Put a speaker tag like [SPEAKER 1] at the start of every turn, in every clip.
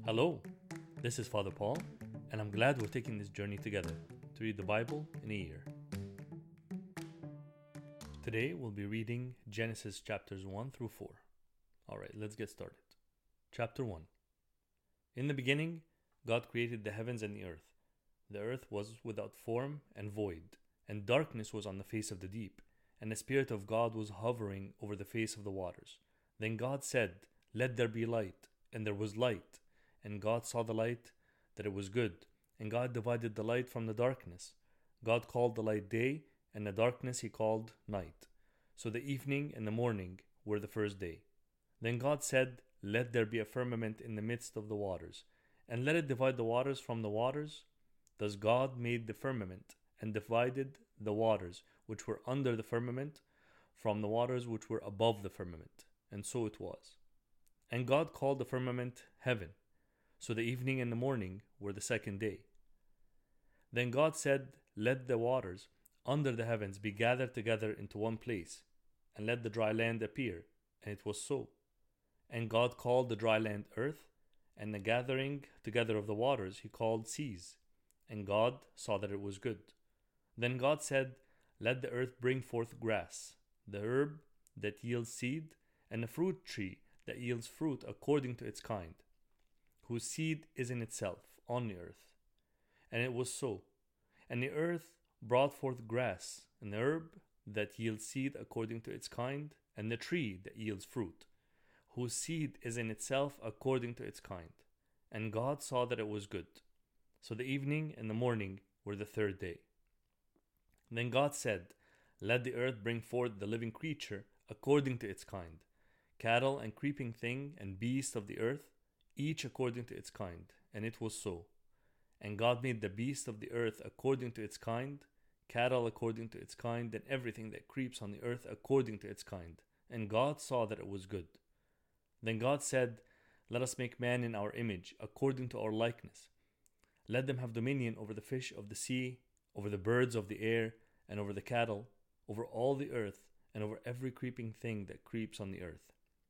[SPEAKER 1] Hello, this is Father Paul, and I'm glad we're taking this journey together to read the Bible in a year. Today we'll be reading Genesis chapters 1 through 4. Alright, let's get started. Chapter 1. In the beginning, God created the heavens and the earth. The earth was without form and void, and darkness was on the face of the deep, and the Spirit of God was hovering over the face of the waters. Then God said, "Let there be light," and there was light. And God saw the light, that it was good. And God divided the light from the darkness. God called the light day, and the darkness he called night. So the evening and the morning were the first day. Then God said, "Let there be a firmament in the midst of the waters, and let it divide the waters from the waters." Thus God made the firmament, and divided the waters which were under the firmament from the waters which were above the firmament. And so it was. And God called the firmament heaven. So the evening and the morning were the second day. Then God said, "Let the waters under the heavens be gathered together into one place, and let the dry land appear." And it was so. And God called the dry land earth, and the gathering together of the waters he called seas. And God saw that it was good. Then God said, "Let the earth bring forth grass, the herb that yields seed, and the fruit tree that yields fruit according to its kind, whose seed is in itself on the earth." And it was so. And the earth brought forth grass, and the herb that yields seed according to its kind, and the tree that yields fruit, whose seed is in itself according to its kind. And God saw that it was good. So the evening and the morning were the third day. Then God said, "Let the earth bring forth the living creature according to its kind, cattle and creeping thing and beast of the earth, each according to its kind." And it was so. And God made the beast of the earth according to its kind, cattle according to its kind, and everything that creeps on the earth according to its kind. And God saw that it was good. Then God said, "Let us make man in our image, according to our likeness. Let them have dominion over the fish of the sea, over the birds of the air, and over the cattle, over all the earth, and over every creeping thing that creeps on the earth."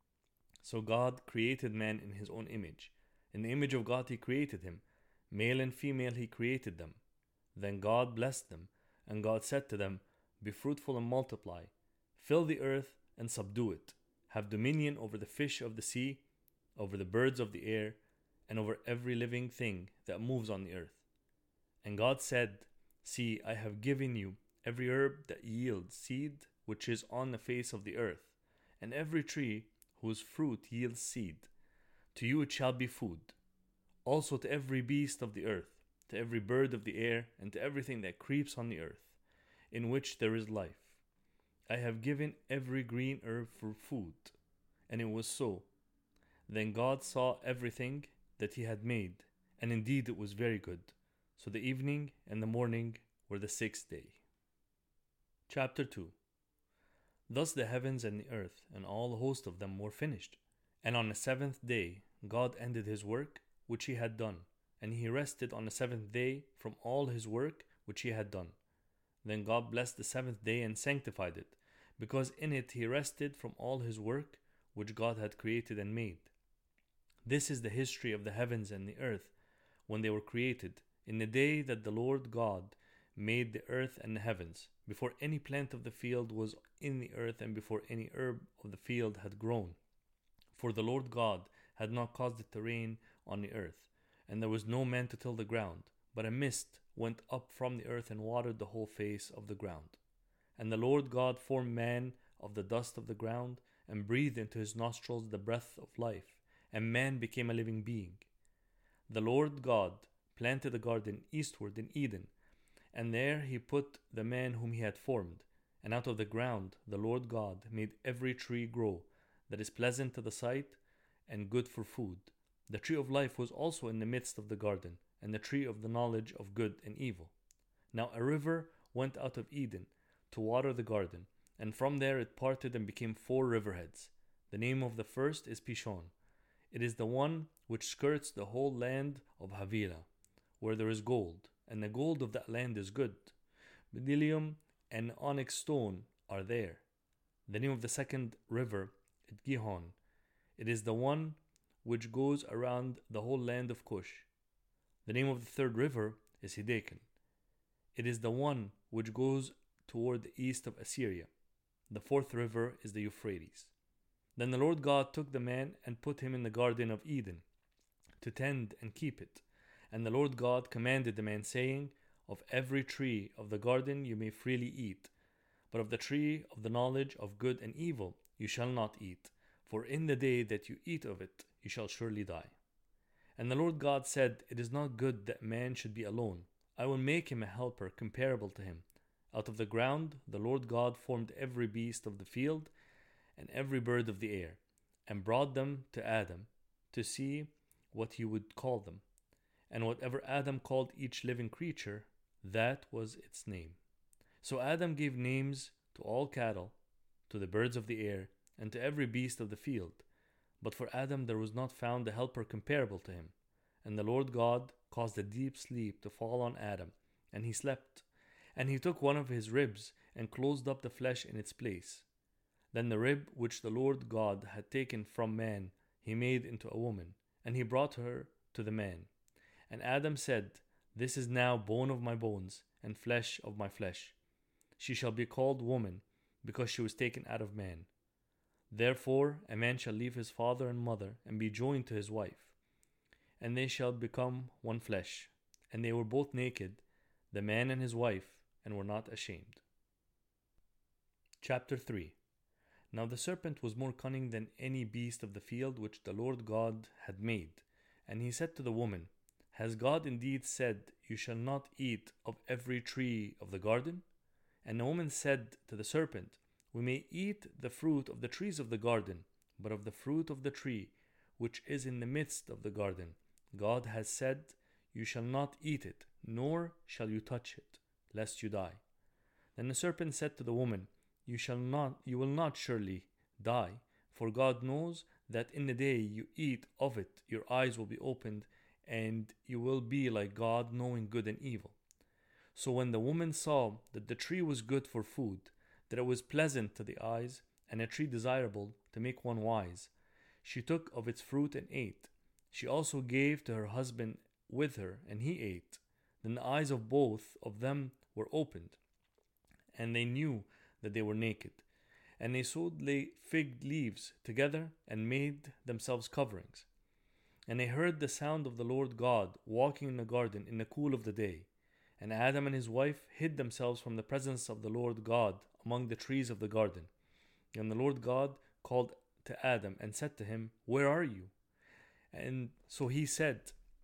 [SPEAKER 1] So God created man in his own image. In the image of God he created him. Male and female he created them. Then God blessed them, and God said to them, "Be fruitful and multiply. Fill the earth and subdue it. Have dominion over the fish of the sea, over the birds of the air, and over every living thing that moves on the earth." And God said, "See, I have given you every herb that yields seed which is on the face of the earth, and every tree whose fruit yields seed. To you it shall be food. Also to every beast of the earth, to every bird of the air, and to everything that creeps on the earth, in which there is life. I have given every green herb for food." And it was so. Then God saw everything that he had made, and indeed it was very good. So the evening and the morning were the sixth day. Chapter 2. Thus the heavens and the earth and all the host of them were finished. And on the seventh day God ended his work which he had done, and he rested on the seventh day from all his work which he had done. Then God blessed the seventh day and sanctified it, because in it he rested from all his work which God had created and made. This is the history of the heavens and the earth when they were created, in the day that the Lord God made the earth and the heavens, before any plant of the field was in the earth, and before any herb of the field had grown. For the Lord God had not caused it to rain on the earth, and there was no man to till the ground, but a mist went up from the earth and watered the whole face of the ground. And the Lord God formed man of the dust of the ground, and breathed into his nostrils the breath of life, and man became a living being. The Lord God planted a garden eastward in Eden, and there he put the man whom he had formed. And out of the ground the Lord God made every tree grow that is pleasant to the sight and good for food. The tree of life was also in the midst of the garden, and the tree of the knowledge of good and evil. Now a river went out of Eden to water the garden, and from there it parted and became 4 riverheads. The name of the first is Pishon. It is the one which skirts the whole land of Havilah, where there is gold, and the gold of that land is good. Bdellium and onyx stone are there. The name of the second river is Gihon. It is the one which goes around the whole land of Cush. The name of the third river is Hiddekel. It is the one which goes toward the east of Assyria. The fourth river is the Euphrates. Then the Lord God took the man and put him in the Garden of Eden to tend and keep it. And the Lord God commanded the man, saying, Of every tree of the garden you may freely eat, but of the tree of the knowledge of good and evil you shall not eat, for in the day that you eat of it you shall surely die. And the Lord God said, It is not good that man should be alone. I will make him a helper comparable to him. Out of the ground the Lord God formed every beast of the field and every bird of the air, and brought them to Adam to see what he would call them. And whatever Adam called each living creature, that was its name. So Adam gave names to all cattle, to the birds of the air, and to every beast of the field. But for Adam there was not found a helper comparable to him. And the Lord God caused a deep sleep to fall on Adam, and he slept. And he took one of his ribs and closed up the flesh in its place. Then the rib which the Lord God had taken from man he made into a woman, and he brought her to the man. And Adam said, This is now bone of my bones, and flesh of my flesh. She shall be called woman, because she was taken out of man. Therefore a man shall leave his father and mother, and be joined to his wife, and they shall become one flesh. And they were both naked, the man and his wife, and were not ashamed. Chapter 3. Now the serpent was more cunning than any beast of the field which the Lord God had made. And he said to the woman, Has God indeed said, You shall not eat of every tree of the garden? And the woman said to the serpent, We may eat the fruit of the trees of the garden, but of the fruit of the tree which is in the midst of the garden, God has said, You shall not eat it, nor shall you touch it, lest you die. Then the serpent said to the woman, You will not surely die, for God knows that in the day you eat of it, your eyes will be opened, and you will be like God, knowing good and evil. So when the woman saw that the tree was good for food, that it was pleasant to the eyes, and a tree desirable to make one wise, she took of its fruit and ate. She also gave to her husband with her, and he ate. Then the eyes of both of them were opened, and they knew that they were naked. And they sewed fig leaves together and made themselves coverings. And they heard the sound of the Lord God walking in the garden in the cool of the day. And Adam and his wife hid themselves from the presence of the Lord God among the trees of the garden. And the Lord God called to Adam and said to him, Where are you? And so he said,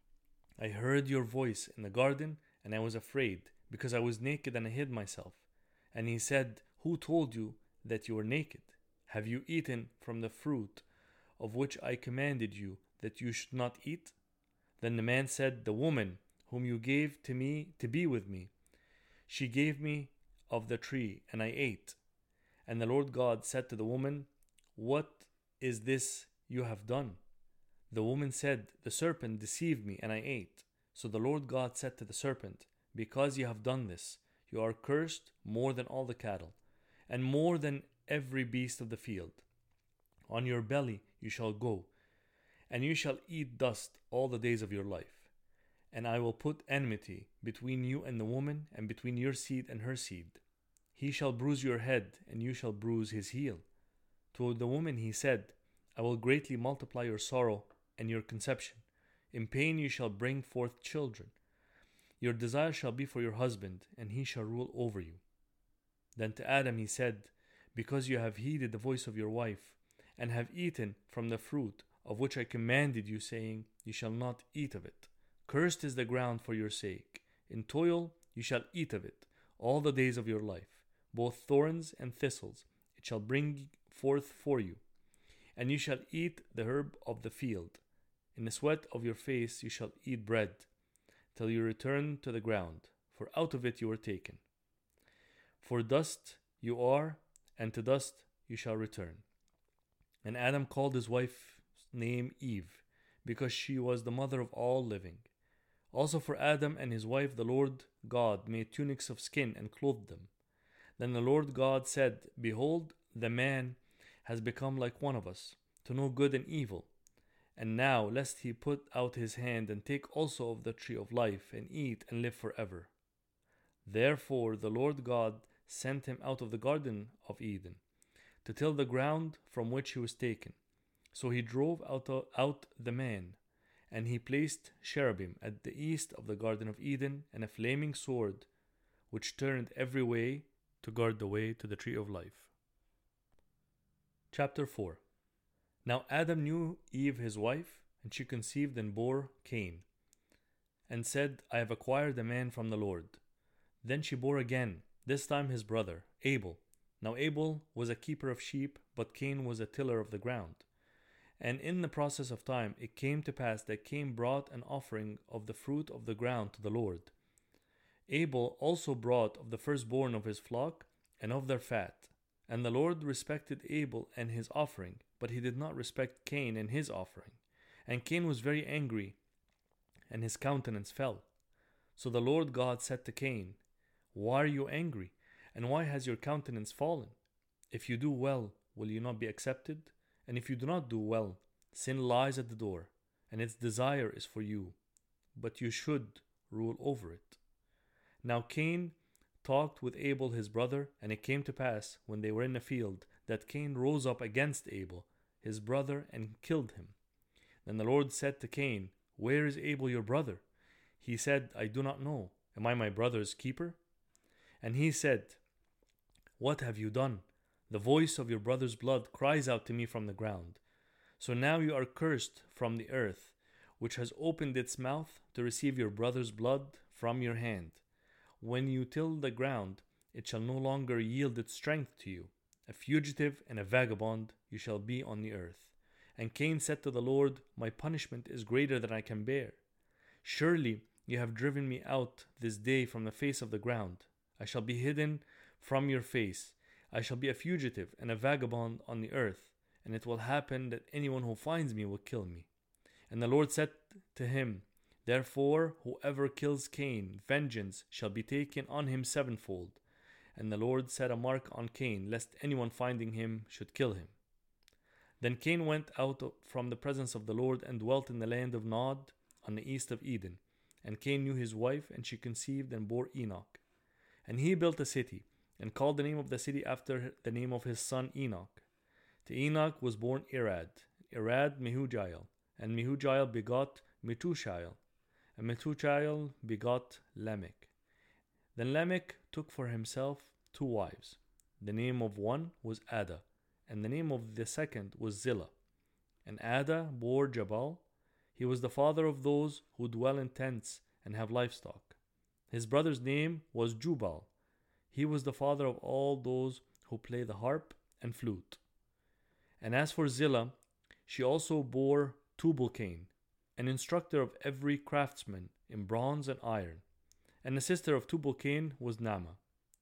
[SPEAKER 1] I heard your voice in the garden, and I was afraid, because I was naked and I hid myself. And he said, Who told you that you were naked? Have you eaten from the fruit of which I commanded you that you should not eat? Then the man said, The woman whom you gave to me to be with me, she gave me of the tree, and I ate. And the Lord God said to the woman, What is this you have done? The woman said, The serpent deceived me, and I ate. So the Lord God said to the serpent, Because you have done this, you are cursed more than all the cattle, and more than every beast of the field. On your belly you shall go, and you shall eat dust all the days of your life. And I will put enmity between you and the woman, and between your seed and her seed. He shall bruise your head, and you shall bruise his heel. To the woman he said, I will greatly multiply your sorrow and your conception. In pain you shall bring forth children. Your desire shall be for your husband, and he shall rule over you. Then to Adam he said, Because you have heeded the voice of your wife, and have eaten from the fruit of which I commanded you, saying, You shall not eat of it. Cursed is the ground for your sake. In toil you shall eat of it all the days of your life. Both thorns and thistles it shall bring forth for you. And you shall eat the herb of the field. In the sweat of your face you shall eat bread, till you return to the ground, for out of it you were taken. For dust you are, and to dust you shall return. And Adam called his wife's name Eve, because she was the mother of all living. Also for Adam and his wife the Lord God made tunics of skin and clothed them. Then the Lord God said, Behold, the man has become like one of us, to know good and evil. And now, lest he put out his hand and take also of the tree of life, and eat and live forever. Therefore the Lord God sent him out of the garden of Eden, to till the ground from which he was taken. So he drove out the man, and he placed cherubim at the east of the garden of Eden, and a flaming sword, which turned every way to guard the way to the tree of life. Chapter 4. Now Adam knew Eve his wife, and she conceived and bore Cain, and said, I have acquired a man from the Lord. Then she bore again, this time his brother, Abel. Now Abel was a keeper of sheep, but Cain was a tiller of the ground. And in the process of time it came to pass that Cain brought an offering of the fruit of the ground to the Lord. Abel also brought of the firstborn of his flock and of their fat. And the Lord respected Abel and his offering, but he did not respect Cain and his offering. And Cain was very angry, and his countenance fell. So the Lord God said to Cain, Why are you angry, and why has your countenance fallen? If you do well, will you not be accepted? And if you do not do well, sin lies at the door, and its desire is for you, but you should rule over it. Now Cain talked with Abel his brother, and it came to pass, when they were in the field, that Cain rose up against Abel his brother, and killed him. Then the Lord said to Cain, Where is Abel your brother? He said, I do not know. Am I my brother's keeper? And he said, What have you done? The voice of your brother's blood cries out to me from the ground. So now you are cursed from the earth, which has opened its mouth to receive your brother's blood from your hand. When you till the ground, it shall no longer yield its strength to you. A fugitive and a vagabond you shall be on the earth. And Cain said to the Lord, My punishment is greater than I can bear. Surely you have driven me out this day from the face of the ground. I shall be hidden from your face. I shall be a fugitive and a vagabond on the earth, and it will happen that anyone who finds me will kill me. And the Lord said to him, Therefore, whoever kills Cain, vengeance shall be taken on him sevenfold. And the Lord set a mark on Cain, lest anyone finding him should kill him. Then Cain went out from the presence of the Lord and dwelt in the land of Nod on the east of Eden. And Cain knew his wife, and she conceived and bore Enoch. And he built a city, and called the name of the city after the name of his son Enoch. To Enoch was born Irad, Irad Mehujael, and Mehujael begot Methushael, and Methushael begot Lamech. Then Lamech took for himself 2 wives. The name of one was Ada, and the name of the second was Zillah. And Ada bore Jabal. He was the father of those who dwell in tents and have livestock. His brother's name was Jubal. He was the father of all those who play the harp and flute. And as for Zillah, she also bore Tubal-Cain, an instructor of every craftsman in bronze and iron. And the sister of Tubal-Cain was Naamah.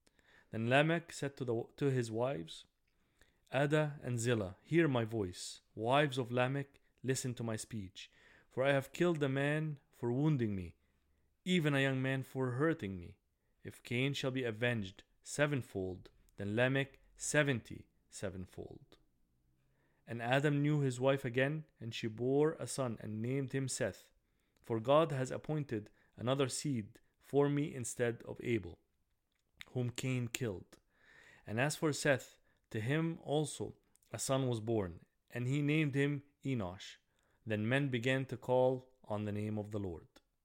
[SPEAKER 1] Then Lamech said to his wives, Ada and Zillah, hear my voice. Wives of Lamech, listen to my speech. For I have killed a man for wounding me, even a young man for hurting me. If Cain shall be avenged sevenfold, then Lamech 77-fold. And Adam knew his wife again, and she bore a son and named him Seth. For God has appointed another seed for me instead of Abel, whom Cain killed. And as for Seth, to him also a son was born, and he named him Enosh. Then men began to call on the name of the Lord.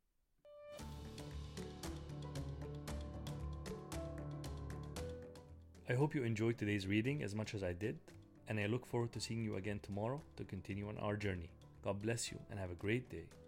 [SPEAKER 1] I hope you enjoyed today's reading as much as I did, and I look forward to seeing you again tomorrow to continue on our journey. God bless you and have a great day.